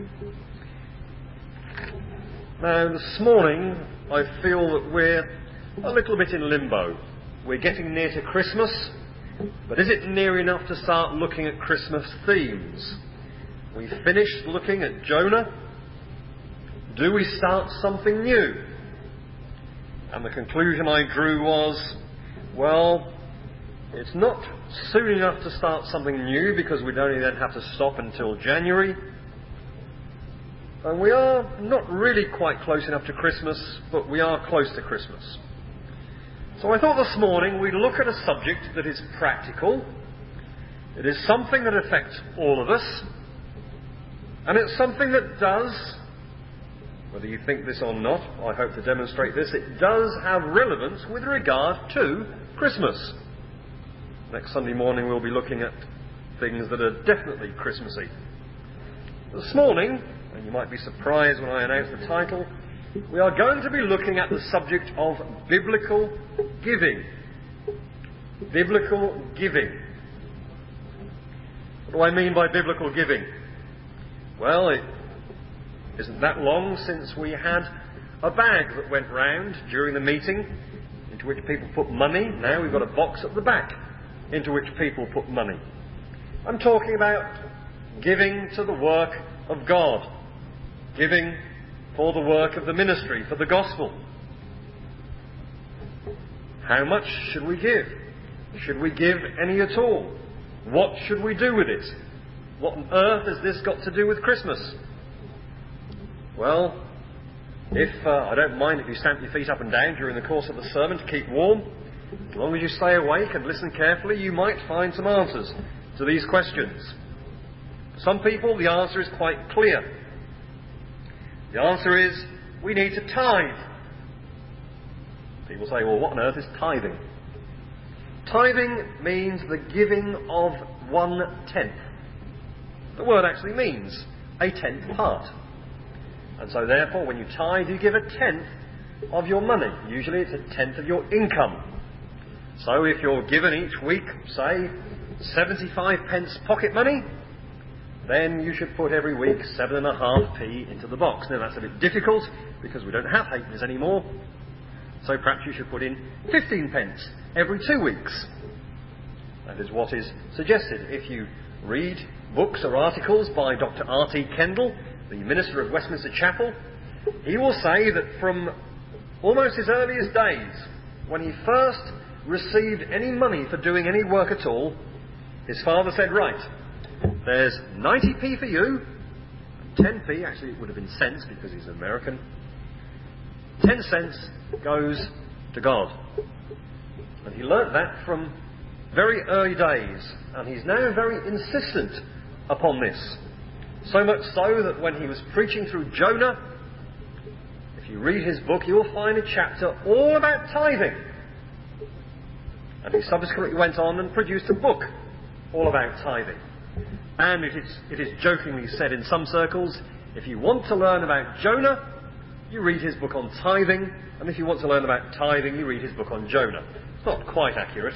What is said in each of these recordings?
Now, this morning, I feel that we're a little bit in limbo. We're getting near to Christmas, but is it near enough to start looking at Christmas themes? We finished looking at Jonah. Do we start something new? And the conclusion I drew was, well, it's not soon enough to start something new because we'd only then have to stop until January. And we are not really quite close enough to Christmas, but we are close to Christmas. So I thought this morning we'd look at a subject that is practical. It is something that affects all of us. And it's something that does, whether you think this or not, I hope to demonstrate this, it does have relevance with regard to Christmas. Next Sunday morning we'll be looking at things that are definitely Christmassy. This morning, and you might be surprised when I announce the title, we are going to be looking at the subject of biblical giving. Biblical giving. What do I mean by biblical giving? Well, it isn't that long since we had a bag that went round during the meeting into which people put money. Now we've got a box at the back into which people put money. I'm talking about giving to the work of God. Giving for the work of the ministry, for the gospel. How much should we give? Should we give any at all? What should we do with it? What on earth has this got to do with Christmas? Well, I don't mind if you stamp your feet up and down during the course of the sermon to keep warm. As long as you stay awake and listen carefully, you might find some answers to these questions. For some people, the answer is quite clear. The answer is, we need to tithe. People say, well, what on earth is tithing? Tithing means the giving of 1/10. The word actually means a 10th part. And so therefore, when you tithe, you give a 10th of your money. Usually it's a 10th of your income. So if you're given each week, say, 75 pence pocket money, then you should put every week 7.5p into the box. Now that's a bit difficult because we don't have halfpennies anymore. So perhaps you should put in 15 pence every 2 weeks. That is what is suggested. If you read books or articles by Dr. R.T. Kendall, the minister of Westminster Chapel, he will say that from almost his earliest days, when he first received any money for doing any work at all, his father said, right, there's 90p for you, and 10p, actually it would have been cents because he's American, 10 cents goes to God. And he learnt that from very early days, and he's now very insistent upon this. So much so that when he was preaching through Jonah, if you read his book, you'll find a chapter all about tithing. And he subsequently went on and produced a book all about tithing. And it is jokingly said in some circles, if you want to learn about Jonah, you read his book on tithing, and if you want to learn about tithing, you read his book on Jonah. It's not quite accurate.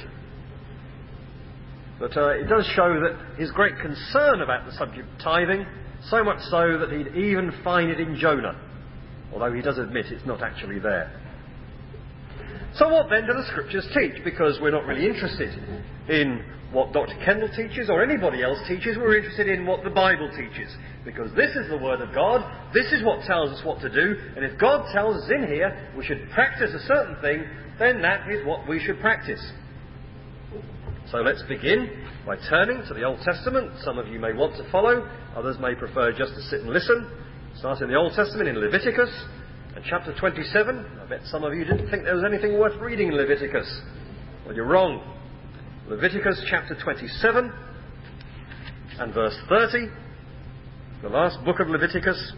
But it does show that his great concern about the subject of tithing, so much so that he'd even find it in Jonah, although he does admit it's not actually there. So what then do the Scriptures teach? Because we're not really interested in what Dr. Kendall teaches or anybody else teaches. We're interested in what the Bible teaches. Because this is the Word of God. This is what tells us what to do. And if God tells us in here we should practice a certain thing, then that is what we should practice. So let's begin by turning to the Old Testament. Some of you may want to follow. Others may prefer just to sit and listen. Start in the Old Testament in Leviticus and chapter 27. I bet some of you didn't think there was anything worth reading in Leviticus. Well, you're wrong. Leviticus chapter 27 and verse 30. The last book of Leviticus.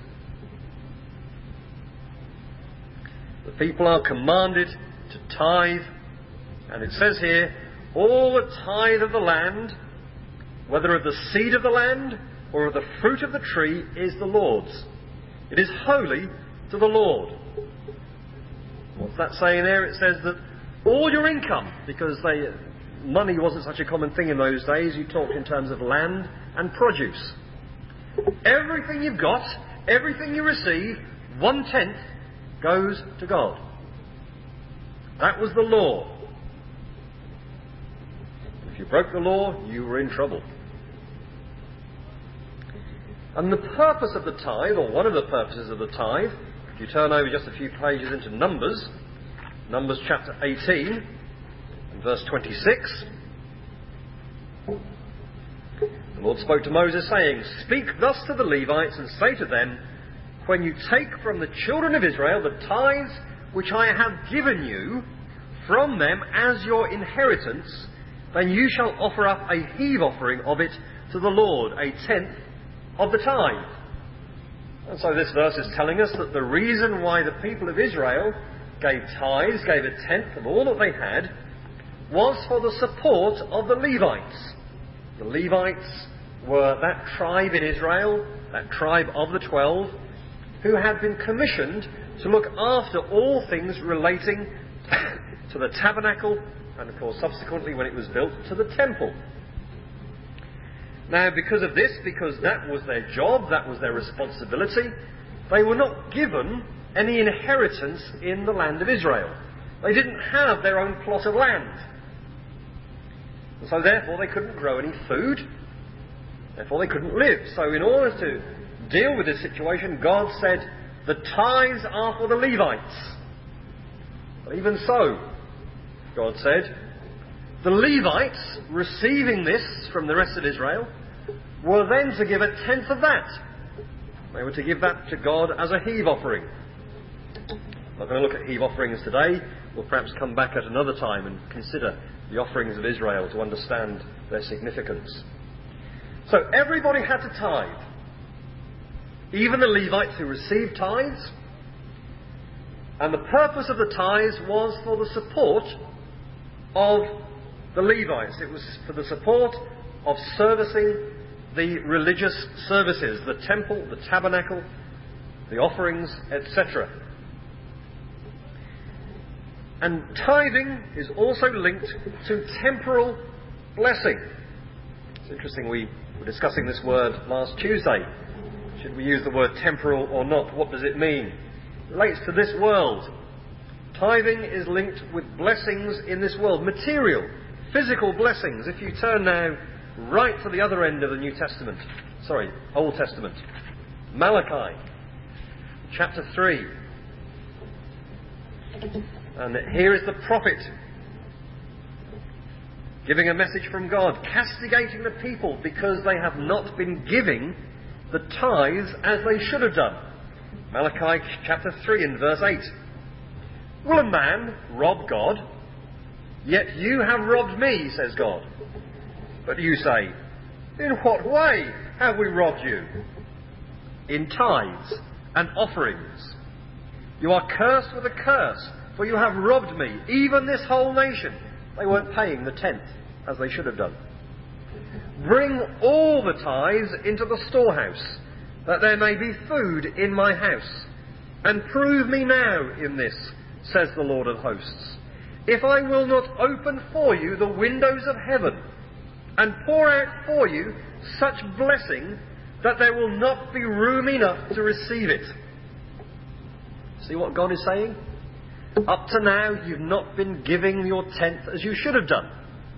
The people are commanded to tithe. And it says here, all the tithe of the land, whether of the seed of the land or of the fruit of the tree, is the Lord's. It is holy to the Lord. What's that saying there? It says that all your income, because money wasn't such a common thing in those days, you talked in terms of land and produce. Everything you've got, everything you receive, 1/10 goes to God. That was the law. If you broke the law, you were in trouble. And the purpose of the tithe, or one of the purposes of the tithe, if you turn over just a few pages into Numbers chapter 18 and verse 26, the Lord spoke to Moses, saying, "Speak thus to the Levites, and say to them, when you take from the children of Israel the tithes which I have given you from them as your inheritance, then you shall offer up a heave offering of it to the Lord, 1/10 of the tithe." And so this verse is telling us that the reason why the people of Israel gave tithes, gave 1/10 of all that they had, was for the support of the Levites. The Levites were that tribe in Israel, that tribe of the 12, who had been commissioned to look after all things relating to the tabernacle, and of course subsequently when it was built, to the temple. Now because of this, because that was their job, that was their responsibility, they were not given any inheritance in the land of Israel. They didn't have their own plot of land. And so therefore they couldn't grow any food, therefore they couldn't live. So in order to deal with this situation, God said, the tithes are for the Levites. But even so, God said, the Levites, receiving this from the rest of Israel, were then to give 1/10 of that. They were to give that to God as a heave offering. I'm not going to look at heave offerings today. We'll perhaps come back at another time and consider the offerings of Israel to understand their significance. So everybody had to tithe. Even the Levites who received tithes. And the purpose of the tithes was for the support of the Levites. It was for the support of servicing the religious services, the temple, the tabernacle, the offerings, etc. And tithing is also linked to temporal blessing. It's interesting, we were discussing this word last Tuesday. Should we use the word temporal or not? What does it mean? It relates to this world. Tithing is linked with blessings in this world, material, physical blessings. If you turn now right to the other end of the Old Testament, Malachi, chapter 3. And here is the prophet giving a message from God, castigating the people because they have not been giving the tithes as they should have done. Malachi chapter 3 and verse 8. Will a man rob God? Yet you have robbed me, says God. But you say, in what way have we robbed you? In tithes and offerings. You are cursed with a curse, for you have robbed me, even this whole nation. They weren't paying the 10th as they should have done. Bring all the tithes into the storehouse, that there may be food in my house. And prove me now in this, says the Lord of hosts, if I will not open for you the windows of heaven, and pour out for you such blessing that there will not be room enough to receive it. See what God is saying? Up to now, you've not been giving your 10th as you should have done.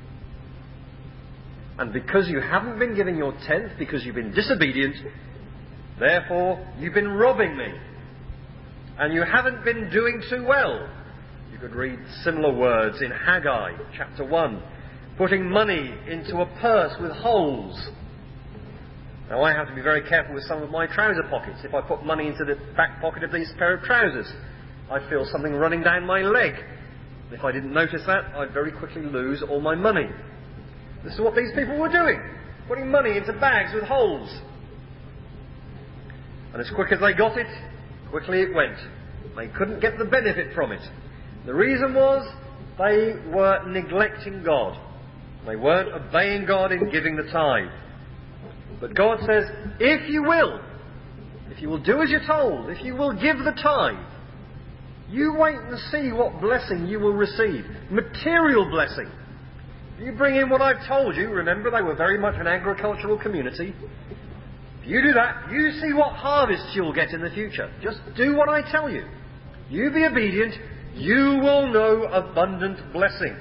And because you haven't been giving your 10th, because you've been disobedient, therefore you've been robbing me. And you haven't been doing too well. You could read similar words in Haggai chapter 1. Putting money into a purse with holes. Now I have to be very careful with some of my trouser pockets. If I put money into the back pocket of these pair of trousers, I feel something running down my leg. If I didn't notice that, I'd very quickly lose all my money. This is what these people were doing. Putting money into bags with holes. And as quick as they got it, quickly it went. They couldn't get the benefit from it. The reason was they were neglecting God. They weren't obeying God in giving the tithe. But God says, if you will do as you're told, if you will give the tithe, you wait and see what blessing you will receive. Material blessing. You bring in what I've told you. Remember, they were very much an agricultural community. If you do that, you see what harvest you'll get in the future. Just do what I tell you. You be obedient, you will know abundant blessing.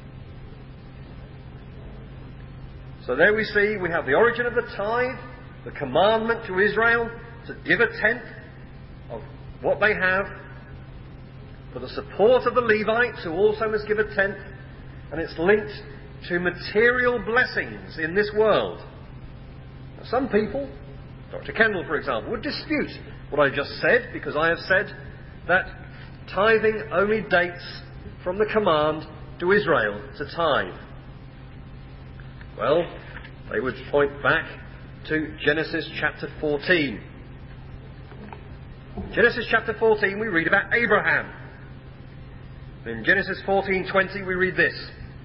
So there we see, we have the origin of the tithe, the commandment to Israel to give a tenth of what they have, for the support of the Levites, who also must give a tenth, and it's linked to material blessings in this world. Now, some people, Dr. Kendall for example, would dispute what I just said, because I have said that tithing only dates from the command to Israel to tithe. Well, they would point back to Genesis chapter 14. Genesis chapter 14 we read about Abraham. In Genesis 14:20 we read this.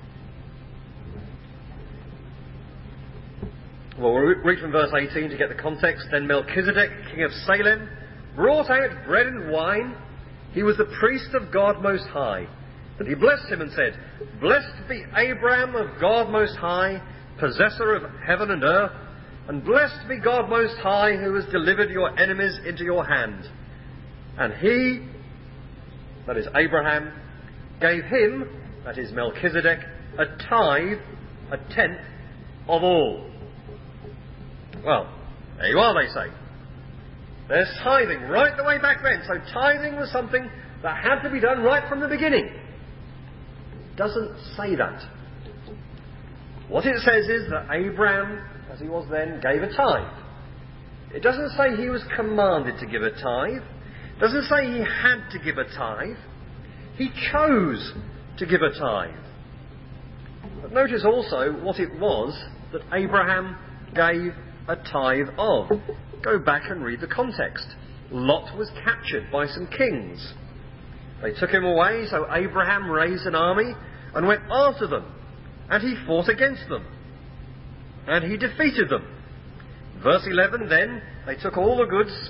Well, we'll read from verse 18 to get the context. Then Melchizedek, king of Salem, brought out bread and wine. He was the priest of God Most High. And he blessed him and said, Blessed be Abraham of God Most High, possessor of heaven and earth, and blessed be God Most High, who has delivered your enemies into your hand. And he, that is Abraham, gave him, that is Melchizedek, a tithe, a tenth of all. Well, there you are, they say. There's tithing right the way back then. So tithing was something that had to be done right from the beginning. It doesn't say that. What it says is that Abraham, as he was then, gave a tithe. It doesn't say he was commanded to give a tithe. It doesn't say he had to give a tithe. He chose to give a tithe. But notice also what it was that Abraham gave a tithe of. Go back and read the context. Lot was captured by some kings. They took him away, so Abraham raised an army and went after them. And he fought against them. And he defeated them. Verse 11, then, they took all the goods...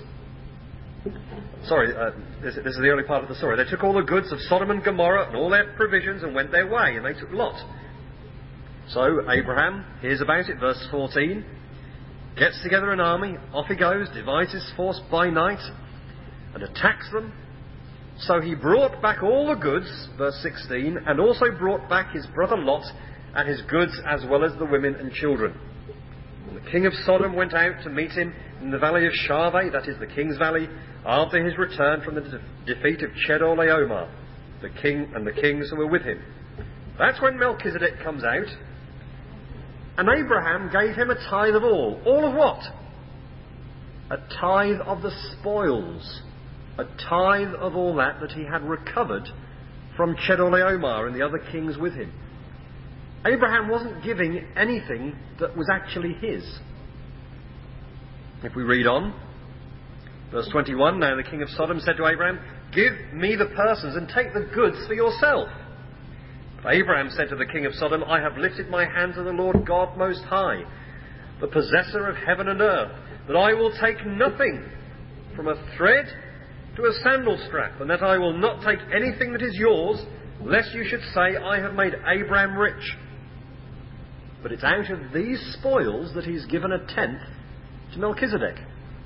this is the early part of the story. They took all the goods of Sodom and Gomorrah and all their provisions and went their way, and they took Lot. So Abraham hears about it, verse 14, gets together an army, off he goes, divides his force by night, and attacks them. So he brought back all the goods, verse 16, and also brought back his brother Lot and his goods as well as the women and children. And the king of Sodom went out to meet him in the valley of Shaveh, that is the king's valley, after his return from the defeat of Chedorlaomer, the king and the kings who were with him. That's when Melchizedek comes out, and Abraham gave him a tithe of all. All of what? A tithe of the spoils. A tithe of all that he had recovered from Chedorlaomer and the other kings with him. Abraham wasn't giving anything that was actually his. If we read on, verse 21, now the king of Sodom said to Abraham, Give me the persons and take the goods for yourself. But Abraham said to the king of Sodom, I have lifted my hand to the Lord God Most High, the possessor of heaven and earth, that I will take nothing from a thread to a sandal strap, and that I will not take anything that is yours, lest you should say, I have made Abraham rich. But it's out of these spoils that he's given a tenth to Melchizedek.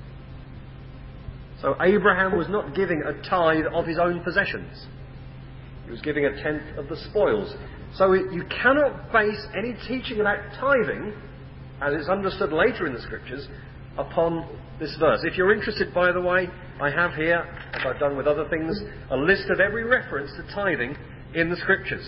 So Abraham was not giving a tithe of his own possessions. He was giving a tenth of the spoils. So you cannot base any teaching about tithing, as it's understood later in the Scriptures, upon this verse. If you're interested, by the way, I have here, as I've done with other things, a list of every reference to tithing in the Scriptures.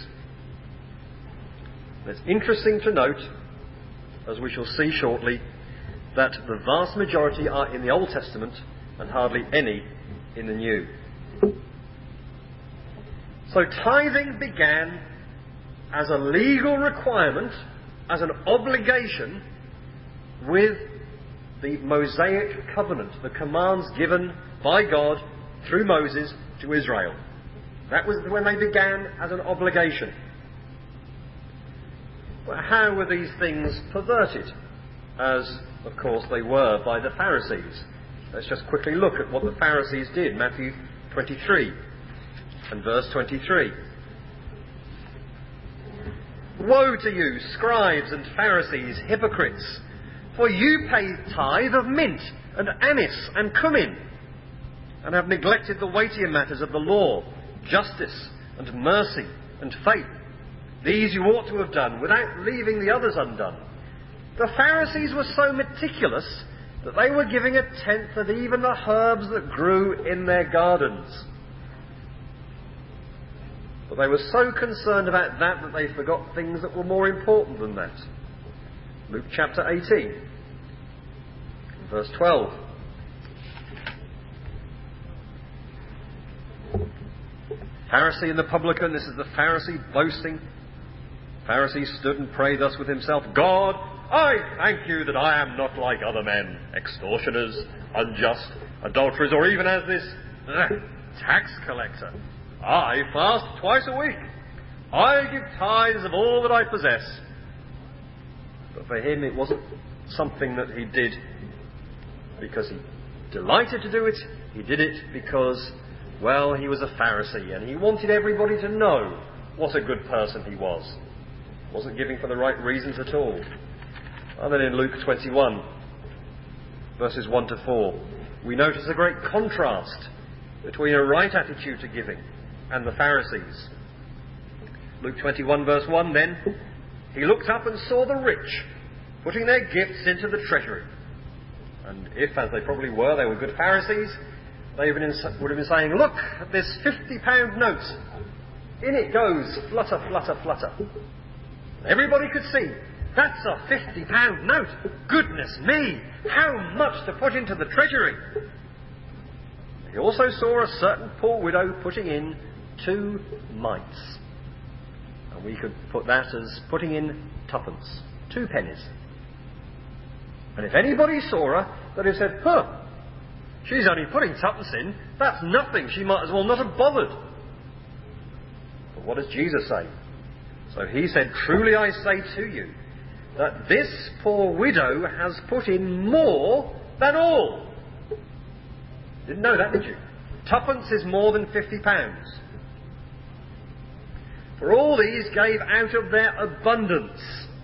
It's interesting to note, as we shall see shortly, that the vast majority are in the Old Testament and hardly any in the New. So tithing began as a legal requirement, as an obligation with the Mosaic covenant, the commands given by God through Moses to Israel. That was when they began as an obligation. But how were these things perverted? As, of course, they were by the Pharisees. Let's just quickly look at what the Pharisees did. Matthew 23 and verse 23. Woe to you, scribes and Pharisees, hypocrites! For you pay tithe of mint and anise and cumin, and have neglected the weightier matters of the law, justice and mercy and faith. These you ought to have done without leaving the others undone. The Pharisees were so meticulous that they were giving a tenth of even the herbs that grew in their gardens. But they were so concerned about that they forgot things that were more important than that. Luke chapter 18, verse 12. Pharisee and the publican, this is the Pharisee boasting. Pharisee stood and prayed thus with himself, God, I thank you that I am not like other men, extortioners, unjust, adulterers, or even as this tax collector. I fast twice a week. I give tithes of all that I possess. But for him it wasn't something that he did because he delighted to do it. He did it because, well, he was a Pharisee and he wanted everybody to know what a good person he was. He wasn't giving for the right reasons at all. And then in Luke 21, verses 1 to 4, we notice a great contrast between a right attitude to giving and the Pharisees. Luke 21 verse 1, then, he looked up and saw the rich putting their gifts into the treasury. And if, as they probably were, they were good Pharisees, they would have been saying, look at this £50 note. In it goes, flutter, flutter, flutter. Everybody could see, that's a £50 note. Goodness me, how much to put into the treasury. He also saw a certain poor widow putting in 2 mites. And we could put that as putting in 2pence, 2 pennies. And if anybody saw her, they'd have said, she's only putting 2pence in, that's nothing, she might as well not have bothered. But what does Jesus say? So he said, truly I say to you, that this poor widow has put in more than all. Didn't know that, did you? 2pence is more than £50. For all these gave out of their abundance.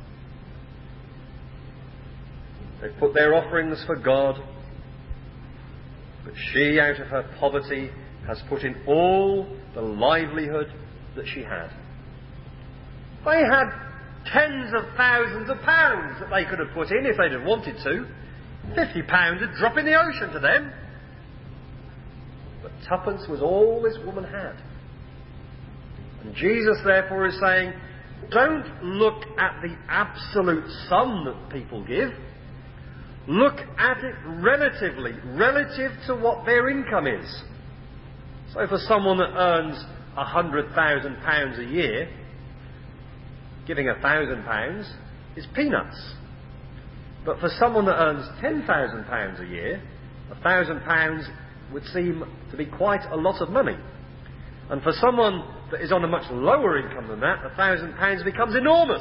They put their offerings for God, but she out of her poverty has put in all the livelihood that she had. They had tens of thousands of pounds that they could have put in if they'd have wanted to. £50 would drop in the ocean to them. But 2pence was all this woman had. And Jesus therefore is saying, don't look at the absolute sum that people give. Look at it relatively, relative to what their income is. So for someone that earns £100,000 a year, giving £1,000 is peanuts. But for someone that earns £10,000 a year, £1,000 would seem to be quite a lot of money. And for someone that is on a much lower income than that, £1,000 becomes enormous.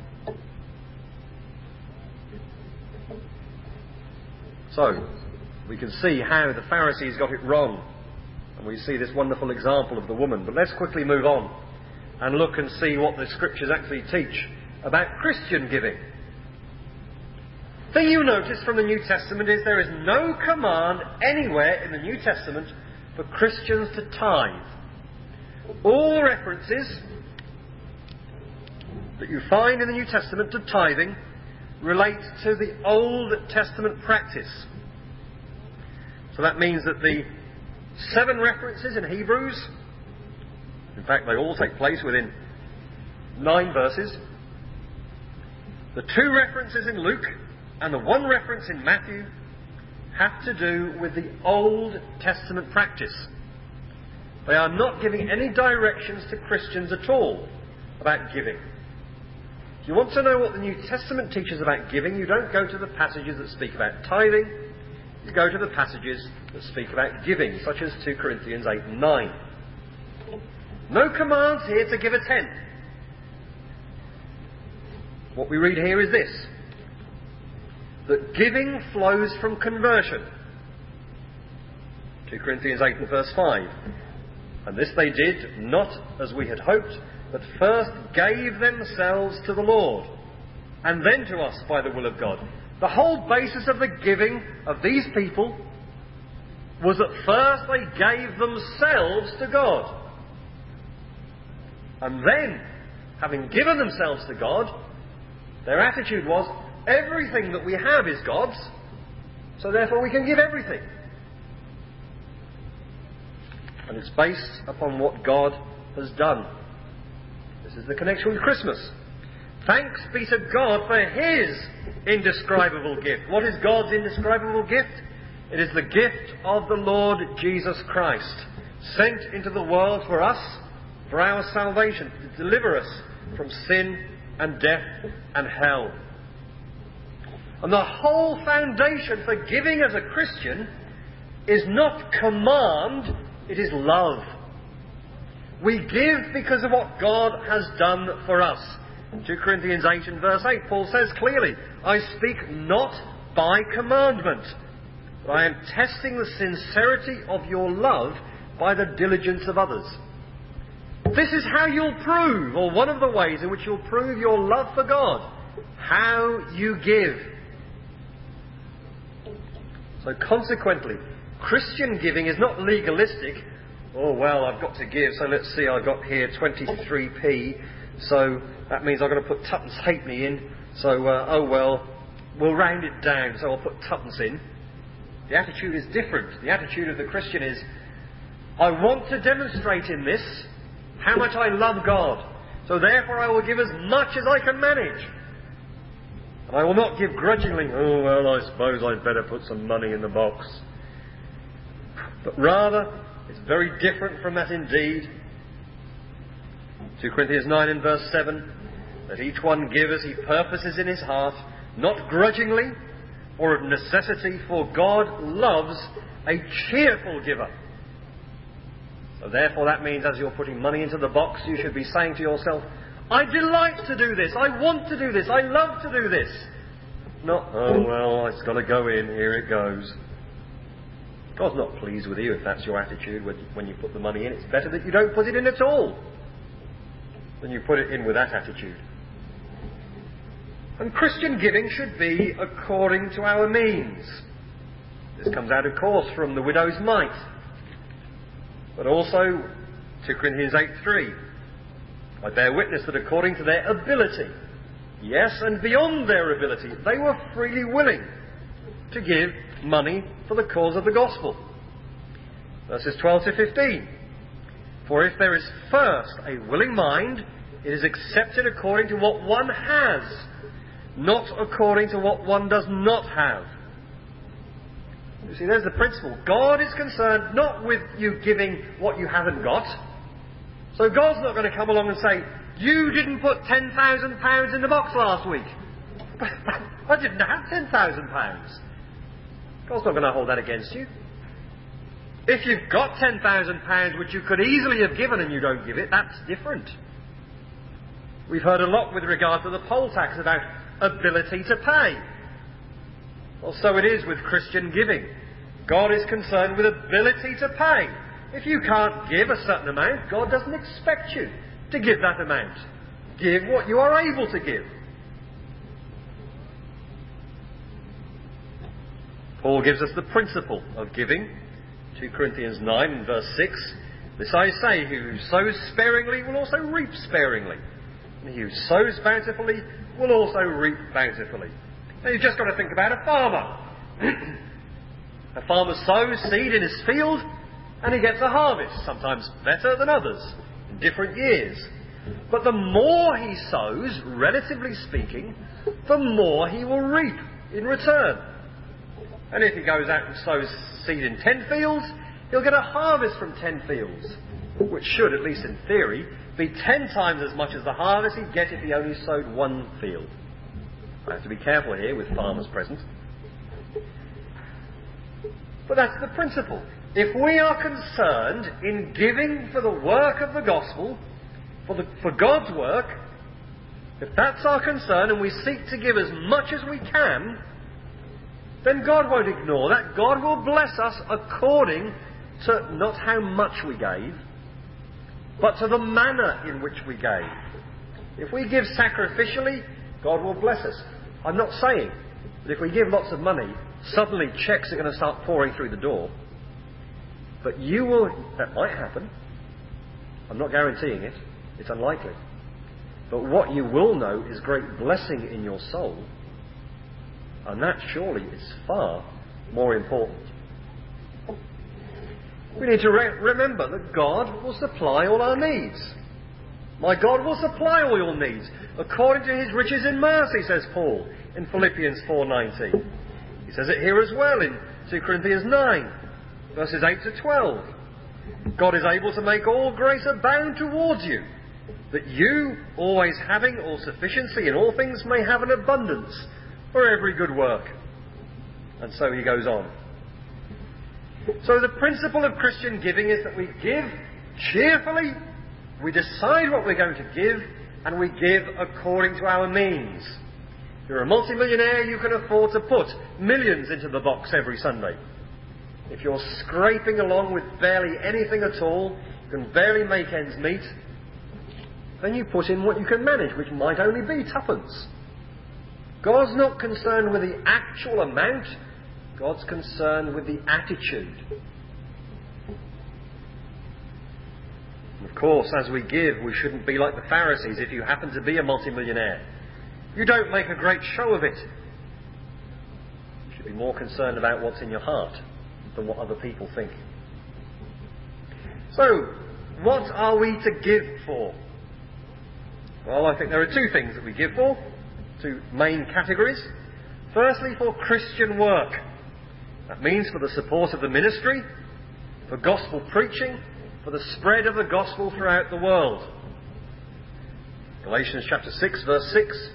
So, we can see how the Pharisees got it wrong. And we see this wonderful example of the woman. But let's quickly move on and look and see what the Scriptures actually teach about Christian giving. The thing you notice from the New Testament is there is no command anywhere in the New Testament for Christians to tithe. All references that you find in the New Testament to tithing relate to the Old Testament practice. So that means that the 7 references in Hebrews, in fact they all take place within 9 verses, the 2 references in Luke and the 1 reference in Matthew have to do with the Old Testament practice. They are not giving any directions to Christians at all about giving. If you want to know what the New Testament teaches about giving, you don't go to the passages that speak about tithing, you go to the passages that speak about giving, such as 2 Corinthians 8 and 9. No commands here to give a tenth. What we read here is this, that giving flows from conversion. 2 Corinthians 8 and verse 5. And this they did, not as we had hoped, but first gave themselves to the Lord, and then to us by the will of God. The whole basis of the giving of these people was that first they gave themselves to God. And then, having given themselves to God, their attitude was, everything that we have is God's, so therefore we can give everything. And it's based upon what God has done. This is the connection with Christmas. Thanks be to God for His indescribable gift. What is God's indescribable gift? It is the gift of the Lord Jesus Christ, sent into the world for us, for our salvation, to deliver us from sin and death and hell. And the whole foundation for giving as a Christian is not command, it is love. We give because of what God has done for us. 2 Corinthians 8 and verse 8, Paul says clearly, I speak not by commandment, but I am testing the sincerity of your love by the diligence of others. This is how you'll prove, or one of the ways in which you'll prove your love for God, how you give. So consequently, Christian giving is not legalistic. Oh, well, I've got to give, so let's see, I've got here 23p, so that means I've got to put tuppence halfpenny in, so, we'll round it down, so I'll put tuppence in. The attitude is different. The attitude of the Christian is, I want to demonstrate in this how much I love God, so therefore I will give as much as I can manage. And I will not give grudgingly, oh, well, I suppose I'd better put some money in the box. But rather, it's very different from that indeed. 2 Corinthians 9 and verse 7, that each one give as he purposes in his heart, not grudgingly or of necessity, for God loves a cheerful giver. So therefore that means as you're putting money into the box, you should be saying to yourself, I delight to do this, I want to do this, I love to do this. Not, oh well, it's got to go in, here it goes. God's not pleased with you if that's your attitude when you put the money in. It's better that you don't put it in at all than you put it in with that attitude. And Christian giving should be according to our means. This comes out, of course, from the widow's mite. But also, 2 Corinthians 8:3. I bear witness that according to their ability, yes, and beyond their ability, they were freely willing to give money for the cause of the gospel. Verses 12 to 15. For if there is first a willing mind, it is accepted according to what one has, not according to what one does not have. You see, there's the principle. God is concerned not with you giving what you haven't got. So God's not going to come along and say, you didn't put £10,000 in the box last week. I didn't have £10,000. God's not going to hold that against you. If you've got £10,000 which you could easily have given and you don't give it, that's different. We've heard a lot with regard to the poll tax about ability to pay. Well, so it is with Christian giving. God is concerned with ability to pay. If you can't give a certain amount, God doesn't expect you to give that amount. Give what you are able to give. Paul gives us the principle of giving. 2 Corinthians 9 and verse 6. This I say, he who sows sparingly will also reap sparingly. And he who sows bountifully will also reap bountifully. Now you've just got to think about a farmer. A farmer sows seed in his field and he gets a harvest, sometimes better than others, in different years. But the more he sows, relatively speaking, the more he will reap in return. And if he goes out and sows seed in 10 fields, he'll get a harvest from 10 fields, which should, at least in theory, be 10 times as much as the harvest he'd get if he only sowed one field. I have to be careful here with farmers present. But that's the principle. If we are concerned in giving for the work of the gospel, for God's work, if that's our concern and we seek to give as much as we can, then God won't ignore that. God will bless us according to not how much we gave, but to the manner in which we gave. If we give sacrificially, God will bless us. I'm not saying But if we give lots of money, suddenly checks are going to start pouring through the door. But that might happen. I'm not guaranteeing it. It's unlikely. But what you will know is great blessing in your soul. And that surely is far more important. We need to remember that God will supply all our needs. My God will supply all your needs according to his riches in mercy, says Paul in Philippians 4:19. He says it here as well in 2 Corinthians 9, verses 8 to 12. God is able to make all grace abound towards you, that you, always having all sufficiency in all things, may have an abundance for every good work. And so he goes on. So the principle of Christian giving is that we give cheerfully, we decide what we're going to give, and we give according to our means. If you're a multimillionaire, you can afford to put millions into the box every Sunday. If you're scraping along with barely anything at all, you can barely make ends meet, then you put in what you can manage, which might only be tuppence. God's not concerned with the actual amount, God's concerned with the attitude. And of course, as we give, we shouldn't be like the Pharisees if you happen to be a multimillionaire. You don't make a great show of it. You should be more concerned about what's in your heart than what other people think. So, what are we to give for? Well, I think there are two things that we give for, two main categories. Firstly, for Christian work. That means for the support of the ministry, for gospel preaching, for the spread of the gospel throughout the world. Galatians chapter 6, verse 6.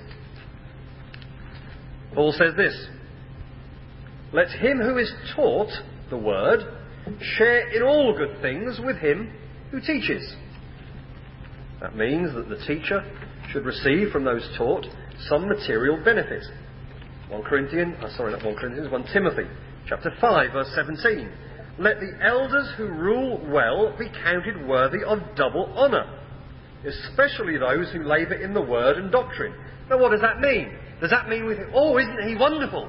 Paul says this: "Let him who is taught the word share in all good things with him who teaches." That means that the teacher should receive from those taught some material benefit. 1 Timothy chapter 5, verse 17. "Let the elders who rule well be counted worthy of double honour, especially those who labour in the word and doctrine." Now what does that mean? Does that mean we think, oh, isn't he wonderful?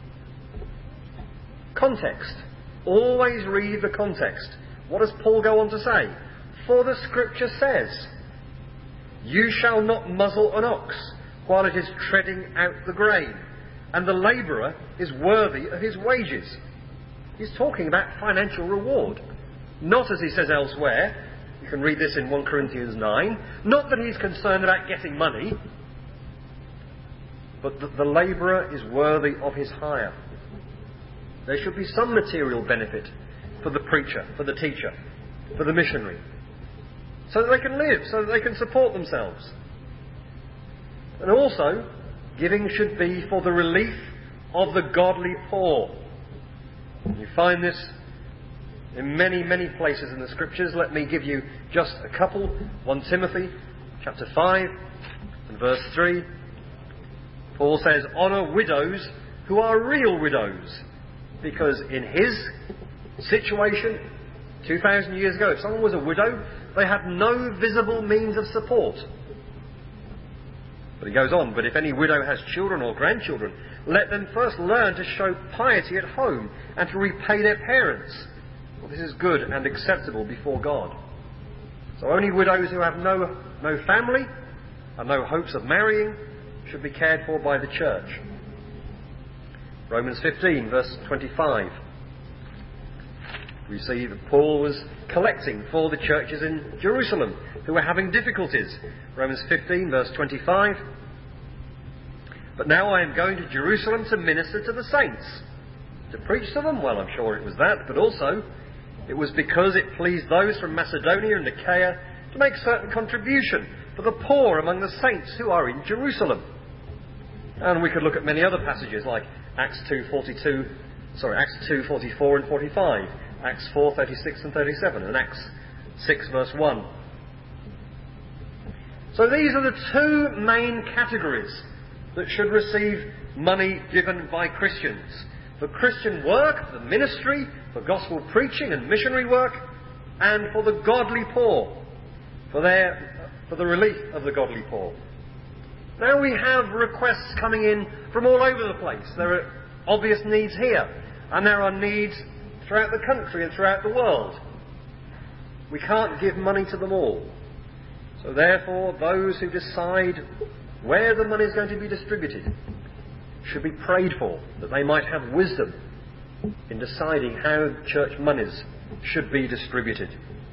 Context. Always read the context. What does Paul go on to say? "For the scripture says, you shall not muzzle an ox while it is treading out the grain, and the labourer is worthy of his wages." He's talking about financial reward. Not, as he says elsewhere, you can read this in 1 Corinthians 9, not that he's concerned about getting money, but that the labourer is worthy of his hire. There should be some material benefit for the preacher, for the teacher, for the missionary, so that they can live, so that they can support themselves. And also, giving should be for the relief of the godly poor. You find this in many, many places in the Scriptures. Let me give you just a couple. 1 Timothy chapter 5 and verse 3. Paul says, "Honour widows who are real widows," because in his situation 2,000 years ago, if someone was a widow, they had no visible means of support. But he goes on, "But if any widow has children or grandchildren, let them first learn to show piety at home and to repay their parents. For this is good and acceptable before God." So only widows who have no family and no hopes of marrying should be cared for by the church. Romans 15, verse 25. We see that Paul was collecting for the churches in Jerusalem who were having difficulties. Romans 15, verse 25. "But now I am going to Jerusalem to minister to the saints." To preach to them? Well, I'm sure it was that, but also it was because it pleased those from Macedonia and Achaia to make certain contribution for the poor among the saints who are in Jerusalem. And we could look at many other passages like Acts 2, 44 and 45, Acts 4, 36 and 37, and Acts 6, verse 1. So these are the two main categories that should receive money given by Christians. For Christian work, the ministry, for gospel preaching and missionary work, and for the godly poor, for the relief of the godly poor. Now we have requests coming in from all over the place. There are obvious needs here, and there are needs throughout the country and throughout the world. We can't give money to them all. So therefore, those who decide where the money is going to be distributed should be prayed for, that they might have wisdom in deciding how church monies should be distributed.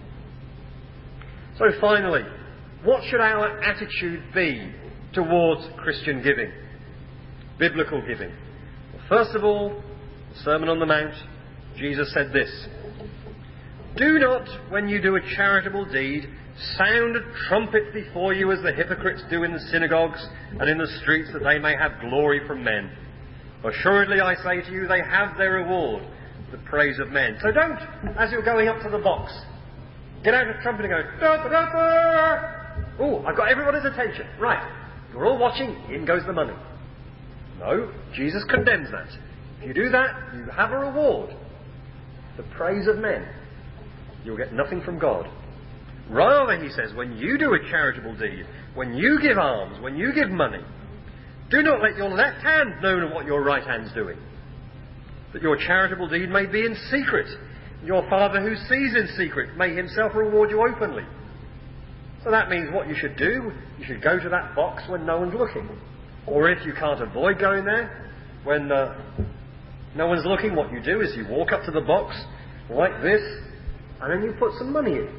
So finally, what should our attitude be towards Christian giving, biblical giving? Well, first of all, the Sermon on the Mount, Jesus said this: "Do not, when you do a charitable deed, sound a trumpet before you as the hypocrites do in the synagogues and in the streets, that they may have glory from men. Assuredly, I say to you, they have their reward, the praise of men." So don't, as you're going up to the box, get out a trumpet and go, "Da, da, da, da. Oh, I've got everybody's attention. Right, you're all watching, in goes the money." No, Jesus condemns that. If you do that, you have a reward, the praise of men. You'll get nothing from God. Rather, he says, when you do a charitable deed, when you give alms, when you give money, do not let your left hand know what your right hand's doing, that your charitable deed may be in secret. Your Father who sees in secret may himself reward you openly. So that means what you should do, you should go to that box when no one's looking. Or if you can't avoid going there, when no one's looking, what you do is you walk up to the box like this, and then you put some money in,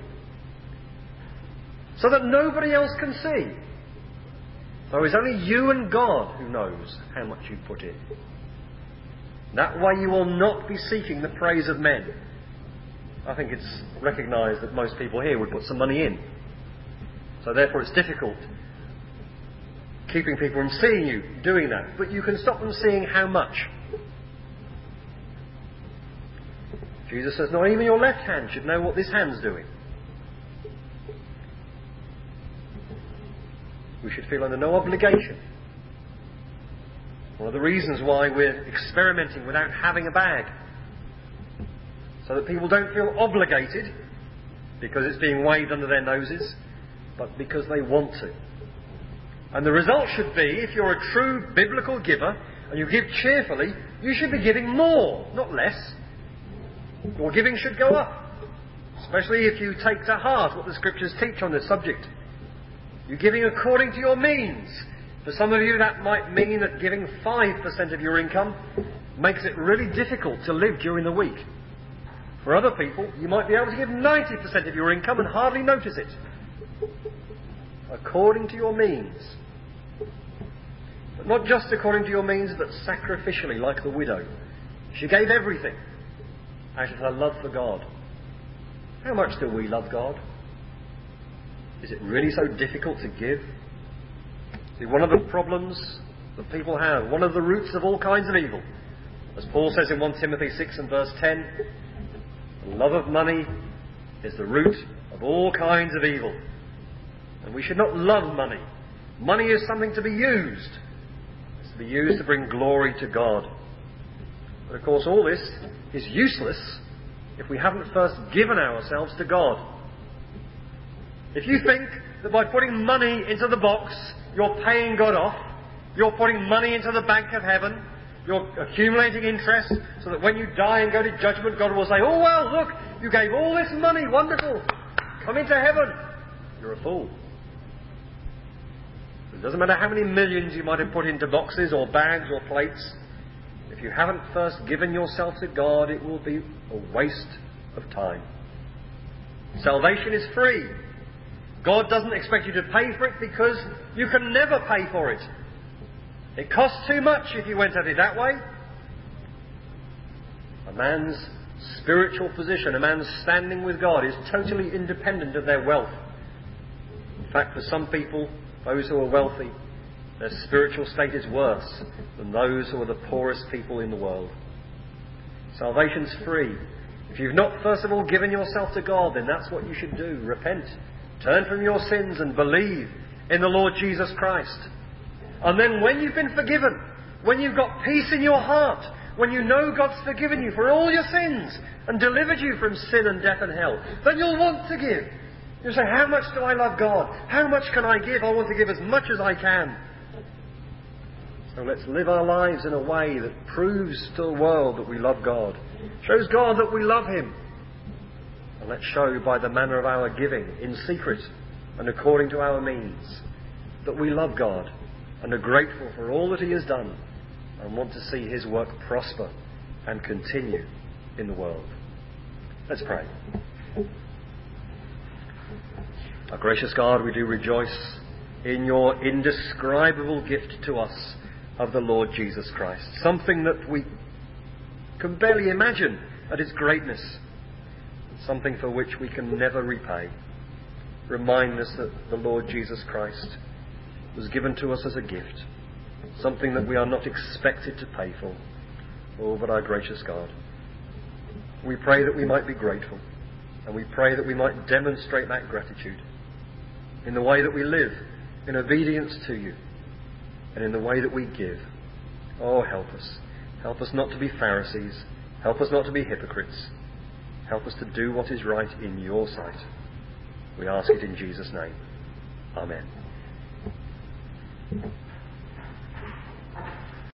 so that nobody else can see. So it's only you and God who knows how much you put in. That way you will not be seeking the praise of men. I think it's recognised that most people here would put some money in. So therefore it's difficult keeping people from seeing you doing that. But you can stop them seeing how much. Jesus says not even your left hand should know what this hand's doing. We should feel under no obligation. One of the reasons why we're experimenting without having a bag, so that people don't feel obligated because it's being waved under their noses, but because they want to. And the result should be, if you're a true biblical giver and you give cheerfully, you should be giving more, not less. Your giving should go up, especially if you take to heart what the Scriptures teach on this subject. You're giving according to your means. For some of you, that might mean that giving 5% of your income makes it really difficult to live during the week. For other people, you might be able to give 90% of your income and hardly notice it. According to your means. But not just according to your means, but sacrificially, like the widow. She gave everything out of her love for God. How much do we love God? Is it really so difficult to give? See, one of the problems that people have, one of the roots of all kinds of evil, as Paul says in 1 Timothy 6 and verse 10, the love of money is the root of all kinds of evil. And we should not love money. Money is something to be used. It's to be used to bring glory to God. But of course all this is useless if we haven't first given ourselves to God. If you think that by putting money into the box, you're paying God off, you're putting money into the bank of heaven, you're accumulating interest, so that when you die and go to judgment, God will say, "Oh well, look, you gave all this money, wonderful, come into heaven." You're a fool. It doesn't matter how many millions you might have put into boxes or bags or plates. If you haven't first given yourself to God, it will be a waste of time. Salvation is free. God doesn't expect you to pay for it because you can never pay for it. It costs too much if you went at it that way. A man's spiritual position, a man's standing with God, is totally independent of their wealth. In fact, for some people, those who are wealthy, their spiritual state is worse than those who are the poorest people in the world. Salvation's free. If you've not first of all given yourself to God, then that's what you should do. Repent. Turn from your sins and believe in the Lord Jesus Christ. And then when you've been forgiven, when you've got peace in your heart, when you know God's forgiven you for all your sins and delivered you from sin and death and hell, then you'll want to give. You'll say, "How much do I love God? How much can I give? I want to give as much as I can." So let's live our lives in a way that proves to the world that we love God, shows God that we love Him. And let's show by the manner of our giving, in secret and according to our means, that we love God and are grateful for all that He has done and want to see His work prosper and continue in the world. Let's pray. Our gracious God, we do rejoice in your indescribable gift to us of the Lord Jesus Christ, something that we can barely imagine at its greatness, something for which we can never repay. Remind us that the Lord Jesus Christ was given to us as a gift, something that we are not expected to pay for. Oh, but our gracious God, we pray that we might be grateful, and we pray that we might demonstrate that gratitude in the way that we live, in obedience to you, and in the way that we give. Oh, help us. Help us not to be Pharisees. Help us not to be hypocrites. Help us to do what is right in your sight. We ask it in Jesus' name. Amen.